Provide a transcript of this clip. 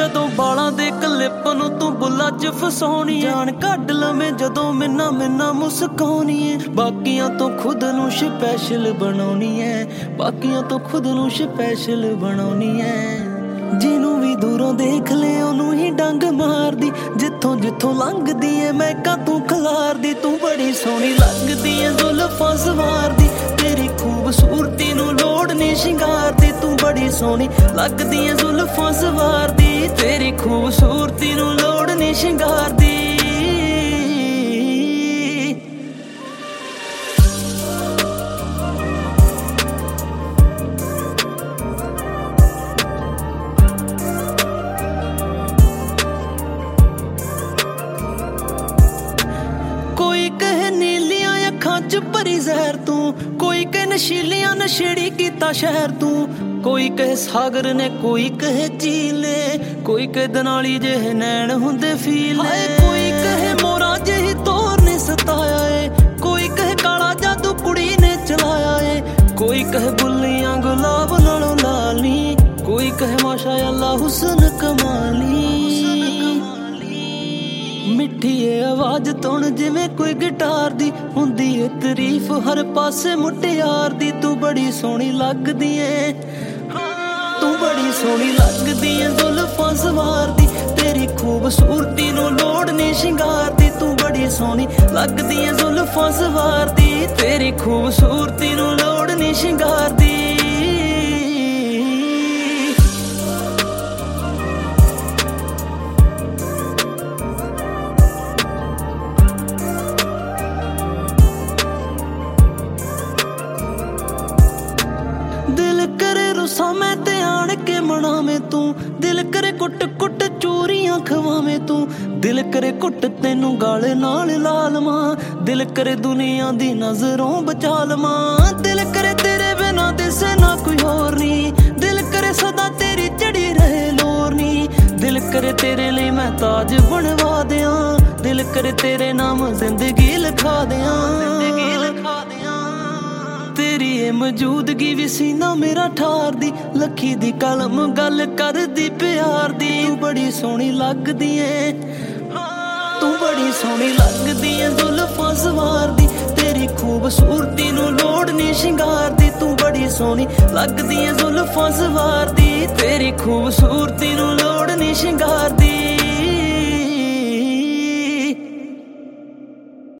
ਜਦੋਂ ਬਾਲਾਂ ਦੇ ਕਲਿੱਪ ਨੂੰ ਤੂੰ ਬੁੱਲਾਂ 'ਚ ਫਸਾਉਣੀ ਜਾਨ ਕੱਢ ਲਵੇਂ ਜਦੋਂ ਮਿੰਨਾ ਮਿੰਨਾ ਮੁਸਕਾਉਣੀ ਏ ਬਾਕੀਆਂ ਤੋਂ ਖੁਦ ਨੂੰ ਸਪੈਸ਼ਲ ਬਣਾਉਣੀ ਐ ਬਾਕੀਆਂ ਤੋਂ ਖੁਦ ਨੂੰ ਸਪੈਸ਼ਲ ਬਣਾਉਣੀ ਐ ਜਿਹਨੂੰ ਵੀ ਦੂਰੋਂ ਦੇਖ ਲੈ ਉਹਨੂੰ ਹੀ ਡੰਗ ਮਾਰਦੀ ਜਿੱਥੋਂ ਜਿੱਥੋਂ ਲੰਘਦੀ ਏ ਮੈਂ ਕਾ ਤੂੰ ਖਲਾਰਦੀ ਤੂੰ ਬੜੀ ਸੋਹਣੀ ਲੱਗਦੀ ਏ ਜ਼ੁਲਫਾਂ ਸਵਾਰਦੀ ਤੇਰੀ ਖੂਬਸੂਰਤੀ ਨੂੰ ਲੋੜ ਨੀ ਸ਼ਿੰਗਾਰ ਦੀ ਤੂੰ ਬੜੀ ਸੋਹਣੀ ਲੱਗਦੀ ਏ ਜ਼ੁਲਫਾਂ ਸਵਾਰਦੀ ਤੇਰੀ ਖੂਬਸੂਰਤੀ ਨੂੰ ਲੋੜ ਨੀ ਸ਼ਿੰਗਾਰ ਦੀ ਕੋਈ ਕਹੇ ਨੀਲੀਆਂ ਅੱਖਾਂ 'ਚ ਭਰੀ ਜ਼ਹਿਰ ਤੂੰ ਕੋਈ ਕਹੇ ਨਸ਼ੀਲੀਆਂ ਨਸ਼ੇੜੀ ਕੀਤਾ ਸ਼ਹਿਰ ਤੂੰ ਕੋਈ ਕਹੇ ਸਾਗਰ ਨੇ ਕੋਈ ਕਹੇ ਝੀਲੇ ਕੋਈ ਕਹੇ ਦਨਾਲੀ ਜਿਹੇ ਨੈਣ ਹੁੰਦੇ ਫੀਲੇ ਕੋਈ ਕਹੇ ਮੋਰਾਂ ਜਿਹੀ ਤੋਰ ਨੇ ਸਤਾਇਆ ਏ ਕੋਈ ਕਹੇ ਕਾਲਾ ਜਾਦੂ ਕੁੜੀ ਨੇ ਚਲਾਇਆ ਏ ਕੋਈ ਕਹੇ ਬੁੱਲੀਆਂ ਗੁਲਾਬ ਨਾਲੋਂ ਲਾਲੀ ਕੋਈ ਕਹੇ ਮਾਸ਼ਾ ਅੱਲਾ ਹੁਸਨ ਕਮਾਲੀ ਮਿੱਠੀ ਏ ਆਵਾਜ਼ ਤੁਣ ਜਿਵੇਂ ਕੋਈ ਗਿਟਾਰ ਦੀ ਹੁੰਦੀ ਏ ਤਾਰੀਫ ਹਰ ਪਾਸੇ ਮੁਟਿਆਰ ਦੀ ਤੂੰ ਬੜੀ ਸੋਹਣੀ ਲੱਗਦੀ ਏ ਤੂੰ ਬੜੀ ਸੋਹਣੀ ਲੱਗਦੀ ਏ ਜ਼ੁਲਫਾਂ ਸਵਾਰਦੀ ਤੇਰੀ ਖੂਬਸੂਰਤੀ ਨੂੰ ਲੋੜ ਨੀ ਸ਼ਿੰਗਾਰ ਦੀ ਤੂੰ ਬੜੀ ਸੋਹਣੀ ਲੱਗਦੀ ਏ ਜ਼ੁਲਫਾਂ ਸਵਾਰਦੀ ਤੇਰੀ ਖੂਬਸੂਰਤੀ ਨੂੰ ਲੋੜ ਨੀ ਸ਼ਿੰਗਾਰ ਦੀ ਦਿਲ ਕਰੇ ਰੁੱਸਾਂ ਮੈਂ ਤੇ ਆਣ ਕੇ ਮਨਾਵੇਂ ਤੂੰ ਦਿਲ ਕਰੇ ਕੁੱਟ ਕੁੱਟ ਚੋਰੀਆਂ ਖਵਾਵੇਂ ਤੂੰ ਦਿਲ ਕਰੇ ਕੁੱਟ ਤੈਨੂੰ ਗਾਲੇ ਨਾਲ ਲਾ ਲਵਾਂ ਦਿਲ ਕਰੇ ਦੁਨੀਆ ਦੀ ਨਜ਼ਰੋਂ ਬਚਾ ਲਵਾਂ ਦਿਲ ਕਰੇ ਤੇਰੇ ਬਿਨਾਂ ਦਿਸੇ ਨਾ ਕੋਈ ਹੋਰ ਨੀ ਦਿਲ ਕਰੇ ਸਦਾ ਤੇਰੀ ਚੜੀ ਰਹੇ ਲੋਰ ਨੀ ਦਿਲ ਕਰੇ ਤੇਰੇ ਲਈ ਮੈਂ ਤਾਜ ਬਣਵਾ ਦਿਆਂ ਦਿਲ ਕਰੇ ਤੇਰੇ ਨਾਮ ਜ਼ਿੰਦਗੀ ਲਿਖਾ ਦਿਆਂ ਤੇਰੀ ਏ ਮੌਜੂਦਗੀ ਵੀ ਸੀਨਾ ਮੇਰਾ ਠਾਰਦੀ ਲੱਖੀ ਦੀ ਕਲਮ ਗੱਲ ਕਰਦੀ ਪਿਆਰ ਦੀ ਤੂੰ ਬੜੀ ਸੋਹਣੀ ਲੱਗਦੀ ਏ ਤੂੰ ਬੜੀ ਸੋਹਣੀ ਲੱਗਦੀ ਏ ਜ਼ੁਲਫਾਂ ਸਵਾਰਦੀ ਤੇਰੀ ਖੂਬਸੂਰਤੀ ਨੂੰ ਲੋੜ ਨੀ ਸ਼ਿੰਗਾਰ ਦੀ ਤੂੰ ਬੜੀ ਸੋਹਣੀ ਲੱਗਦੀ ਏ ਜ਼ੁਲਫਾਂ ਸਵਾਰਦੀ ਤੇਰੀ ਖੂਬਸੂਰਤੀ ਨੂੰ ਲੋੜ ਨੀ ਸ਼ਿੰਗਾਰ ਦੀ